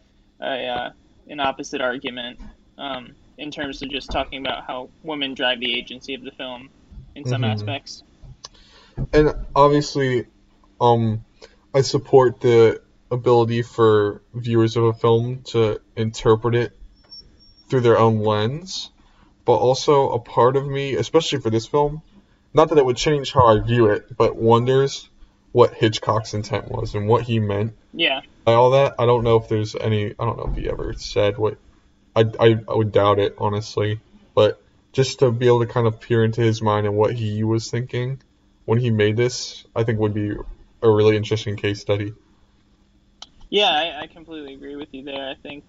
a an opposite argument, in terms of just talking about how women drive the agency of the film in some Hmm. aspects. And obviously, um, I support the ability for viewers of a film to interpret it through their own lens, but also a part of me, especially for this film, not that it would change how I view it, but wonders what Hitchcock's intent was and what he meant Yeah, by all that. I don't know if there's any, I don't know if he ever said what, I would doubt it, honestly, but just to be able to kind of peer into his mind and what he was thinking when he made this, I think would be a really interesting case study. yeah, I completely agree with you there. I think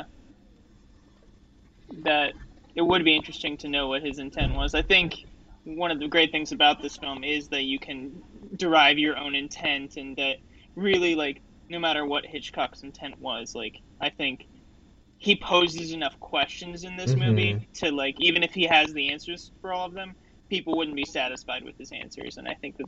that it would be interesting to know what his intent was. I think one of the great things about this film is that you can derive your own intent, and that really, like, no matter what Hitchcock's intent was, like, I think he poses enough questions in this Hmm. movie to, like, even if he has the answers for all of them, people wouldn't be satisfied with his answers, and I think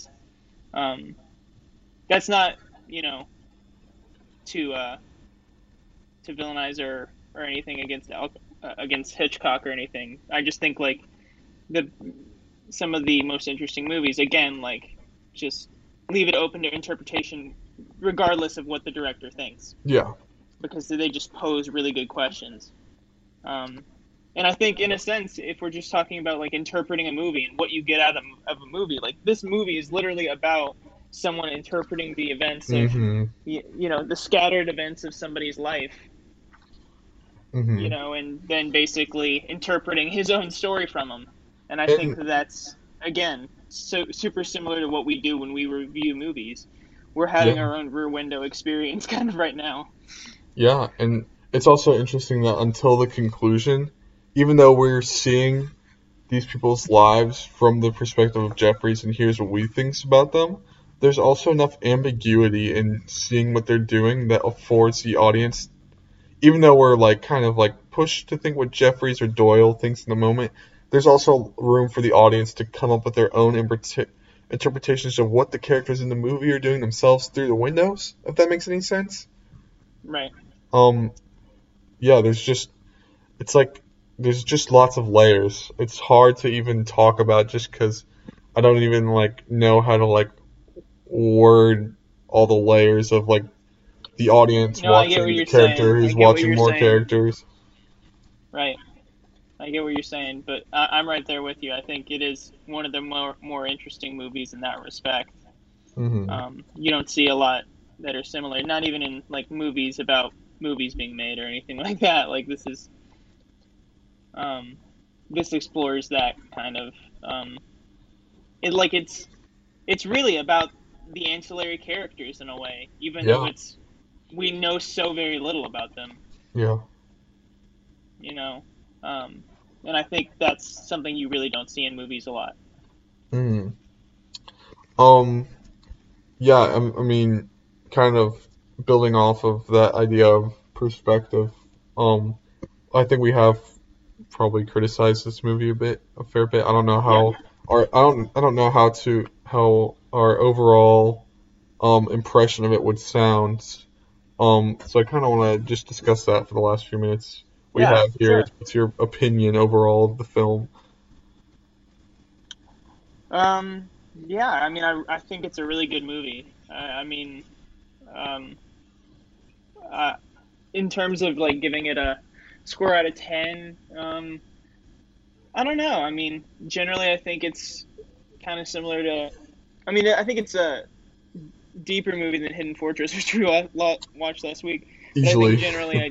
that's not, you know, to villainize or anything against Hitchcock or anything. I just think like the some of the most interesting movies, again, like just leave it open to interpretation, regardless of what the director thinks, Yeah. because they just pose really good questions. And I think, in a sense, if we're just talking about like interpreting a movie and what you get out of a movie, like this movie is literally about someone interpreting the events of, Mm-hmm. the scattered events of somebody's life, Mm-hmm. and then basically interpreting his own story from them. And I think And that's, again, so super similar to what we do when we review movies. We're having yeah. our own Rear Window experience kind of right now. Yeah, and it's also interesting that until the conclusion, even though we're seeing these people's lives from the perspective of Jeffries and here's what we think about them, there's also enough ambiguity in seeing what they're doing that affords the audience, even though we're like kind of like pushed to think what Jeffries or Doyle thinks in the moment, there's also room for the audience to come up with their own interpretations of what the characters in the movie are doing themselves through the windows, if that makes any sense. Right. Um, yeah, it's like there's just lots of layers. It's hard to even talk about just because I don't even like know how to like word all the layers of like the audience No, I get what watching the you're saying. character I who's get what watching you're more saying. characters. Right. I get what you're saying, but I'm right there with you. I think it is one of the more interesting movies in that respect. Hmm. You don't see a lot that are similar, not even in like movies about movies being made or anything like that. Like um, this explores that kind of it like it's really about the ancillary characters in a way, even though Yeah, it's we know so very little about them. yeah. You know, um, and I think that's something you really don't see in movies a lot. Mm. Um, yeah, I mean, kind of building off of that idea of perspective, um, I think we have probably criticized this movie a fair bit. I don't know Yeah. how, or I don't know how our overall impression of it would sound. So I kind of want to just discuss that for the last few minutes we Yeah, have here. sure. What's your opinion overall of the film? Yeah, I mean, I think it's a really good movie. I mean, um, uh, in terms of like giving it a score out of 10, I don't know. I mean, generally, I think it's kind of similar to. I mean, I think it's a deeper movie than Hidden Fortress, which we watched last week. But I think Easily.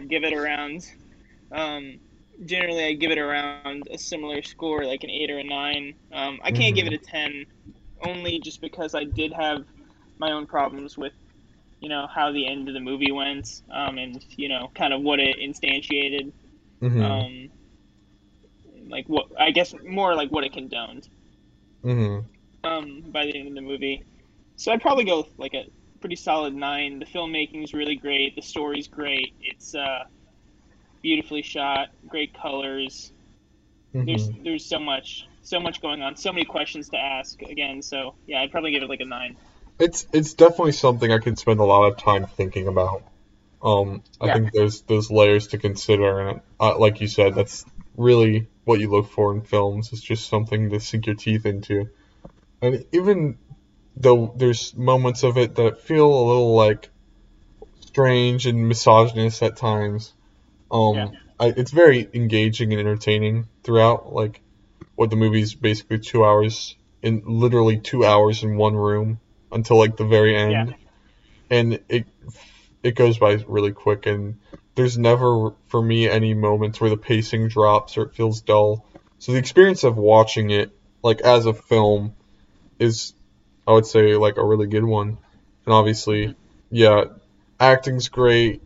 um, generally I'd give it around a similar score, like an 8 or a 9. I can't give Hmm. it a 10, only just because I did have my own problems with how the end of the movie went, and kind of what it instantiated, Hmm. um, like what I guess more like what it condoned, Hmm. by the end of the movie. So I'd probably go with like a pretty solid 9. The filmmaking is really great. The story's great. It's beautifully shot, great colors. Hmm. There's so much going on, so many questions to ask again. So yeah, I'd probably give it like a 9. It's definitely something I could spend a lot of time thinking about. I Yeah. think there's layers to consider, and like you said, that's really what you look for in films. It's just something to sink your teeth into. And even though there's moments of it that feel a little like strange and misogynist at times, Yeah. it's very engaging and entertaining throughout. Like what the movie's basically 2 hours in literally 2 hours in one room until like the very Yeah. end, and it goes by really quick. And there's never for me any moments where the pacing drops or it feels dull. So the experience of watching it like as a film is, I would say, like a really good one. And Hmm. obviously, yeah, acting's great.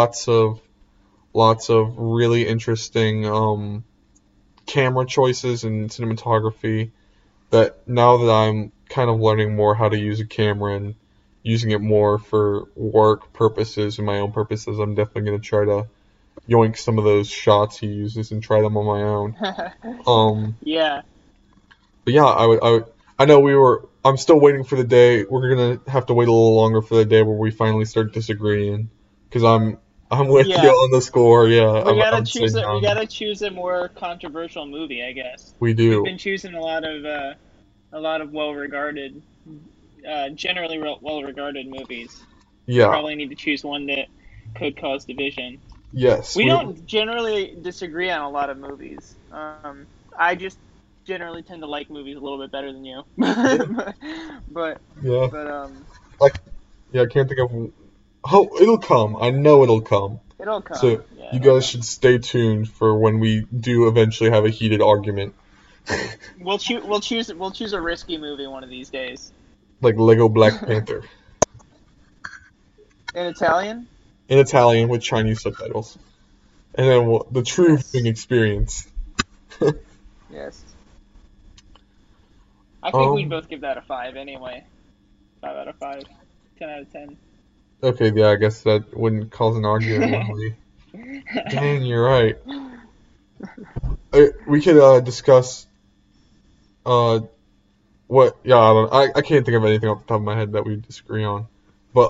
Lots of really interesting camera choices and cinematography that now that I'm kind of learning more how to use a camera and using it more for work purposes and my own purposes, I'm definitely going to try to yoink some of those shots he uses and try them on my own. Um, Yeah. But yeah, I know I'm still waiting for the day. We're gonna have to wait a little longer for the day where we finally start disagreeing. Because I'm with you Yeah, on the score. Yeah, we I gotta would say choose it. We none. gotta choose a more controversial movie, I guess. We We've do. been choosing a lot of well-regarded, generally well-regarded movies. We Yeah. probably need to choose one that could cause division. Yes. We don't generally disagree on a lot of movies. I just generally tend to like movies a little bit better than you. Yeah. but Yeah. but Like, yeah, I can't think of. Oh, it'll come. I know it'll come. it'll come. So Yeah, you it'll guys come. should stay tuned for when we do eventually have a heated argument, We'll choose a risky movie one of these days. like Lego Black Panther In Italian? in Italian with Chinese subtitles, and then the true viewing Yes. experience. Yes. I think we'd Um. both give that a 5 anyway. 5 out of 5. 10 out of 10. Okay. Yeah. I guess that wouldn't cause an argument, would we? Dang, you're right. We could discuss uh what. Yeah. I don't. I can't think of anything off the top of my head that we disagree on. But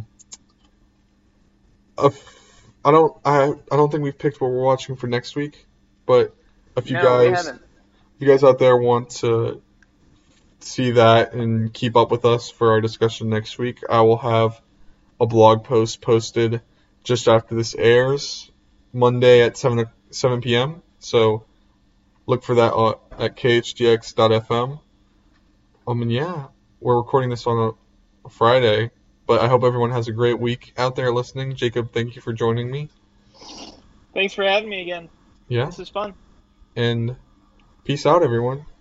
I don't think we've picked what we're watching for next week. But if you No, we guys haven't. if you guys out there want to see that and keep up with us for our discussion next week, I will have a blog post posted just after this airs, Monday at 7 p.m. So look for that at khdx.fm. And yeah, we're recording this on a Friday, but I hope everyone has a great week out there listening. Jacob, thank you for joining me. Thanks for having me again. Yeah, This is fun. and peace out, everyone.